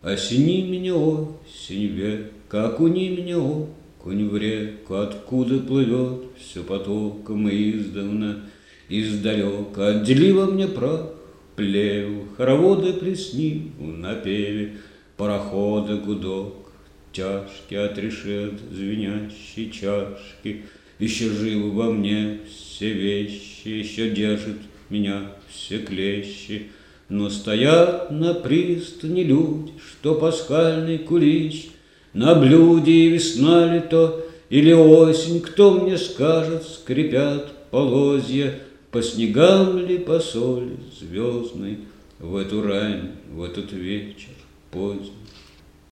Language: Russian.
Осени меня, осень, век, окуни меня, окунь, в реку, откуда плывет все потоком издавна, издалека. Отдели во мне прах, плеву, хороводы плесни в напеве, парохода гудок, тяжкий отрешет звенящие чашки. Еще живы во мне все вещи, еще держит меня все клещи. Но стоят на пристани люди, что пасхальный кулич на блюде, и весна ли то или осень, кто мне скажет, скрипят полозья, по снегам ли, по соли звездной в эту рань, в этот вечер поздний.